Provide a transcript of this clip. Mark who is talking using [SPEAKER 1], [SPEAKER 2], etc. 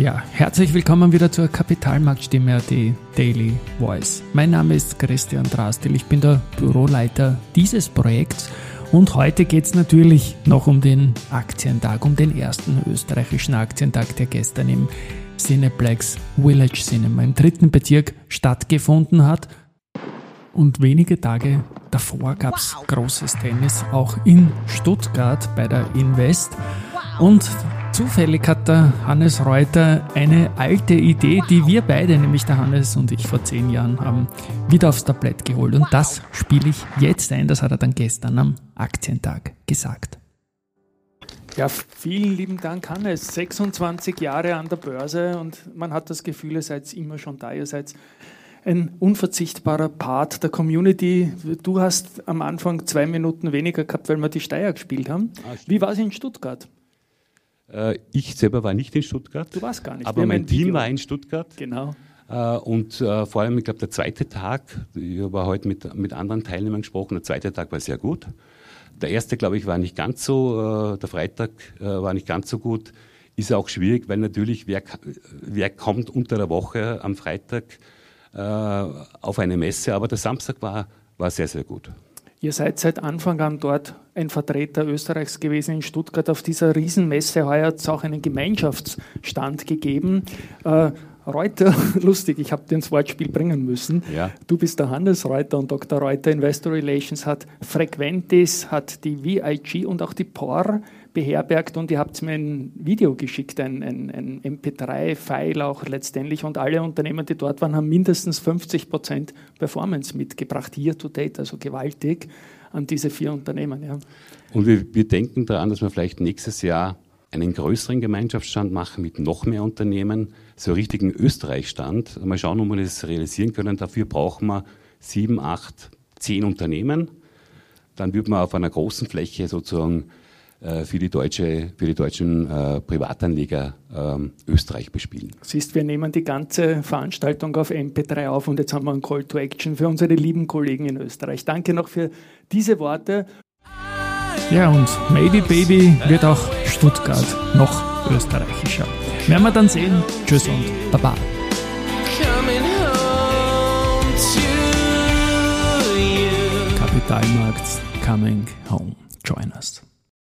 [SPEAKER 1] Ja, herzlich willkommen wieder zur Kapitalmarktstimme.at Daily Voice. Mein Name ist Christian Drastil, ich bin der Büroleiter dieses Projekts und heute geht es natürlich noch um den Aktientag, um den ersten österreichischen Aktientag, der gestern im Cineplex Village Cinema im 3. Bezirk stattgefunden hat. Und wenige Tage davor gab es großes Tennis, auch in Stuttgart bei der Invest. Und zufällig hat der Hannes Reuter eine alte Idee, die wir beide, nämlich der Hannes und ich vor 10 Jahren haben, wieder aufs Tablett geholt. Und das spiele ich jetzt ein, das hat er dann gestern am Aktientag gesagt. Ja, vielen lieben Dank, Hannes. 26 Jahre an der Börse und man hat das Gefühl, ihr seid immer schon da, ihr seid ein unverzichtbarer Part der Community. Du hast am Anfang 2 Minuten weniger gehabt, weil wir die Steier gespielt haben. Wie war es in Stuttgart?
[SPEAKER 2] Ich selber war nicht in Stuttgart.
[SPEAKER 1] Du warst gar nicht.
[SPEAKER 2] Aber mein Team war in Stuttgart.
[SPEAKER 1] Genau.
[SPEAKER 2] Und vor allem, ich glaube, der zweite Tag, ich habe heute mit anderen Teilnehmern gesprochen, der zweite Tag war sehr gut. Der erste, glaube ich, war nicht ganz so, der Freitag war nicht ganz so gut. Ist auch schwierig, weil natürlich, wer kommt unter der Woche am Freitag auf eine Messe, aber der Samstag war sehr, sehr gut.
[SPEAKER 1] Ihr seid seit Anfang an dort ein Vertreter Österreichs gewesen in Stuttgart. Auf dieser Riesenmesse heuer hat es auch einen Gemeinschaftsstand gegeben. Reuter, lustig, ich habe dir ins Wortspiel bringen müssen.
[SPEAKER 2] Ja.
[SPEAKER 1] Du bist der Hannes Reuter und Dr. Reuter Investor Relations hat Frequentis, hat die VIG und auch die POR beherbergt und ihr habt mir ein Video geschickt, ein MP3-File auch letztendlich und alle Unternehmen, die dort waren, haben mindestens 50% Performance mitgebracht, year to date, also gewaltig an diese 4 Unternehmen. Ja.
[SPEAKER 2] Und wir denken daran, dass wir vielleicht nächstes Jahr einen größeren Gemeinschaftsstand machen mit noch mehr Unternehmen, so einen richtigen Österreich-Stand. Mal schauen, ob wir das realisieren können. Dafür brauchen wir 7, 8, 10 Unternehmen. Dann wird man auf einer großen Fläche sozusagen für die deutschen Privatanleger Österreich bespielen.
[SPEAKER 1] Siehst, wir nehmen die ganze Veranstaltung auf MP3 auf und jetzt haben wir einen Call to Action für unsere lieben Kollegen in Österreich. Danke noch für diese Worte. Ja, und Maybe Baby wird auch Stuttgart noch österreichischer. Werden wir dann sehen. Tschüss und Baba. Kapitalmarkt coming home. Join us.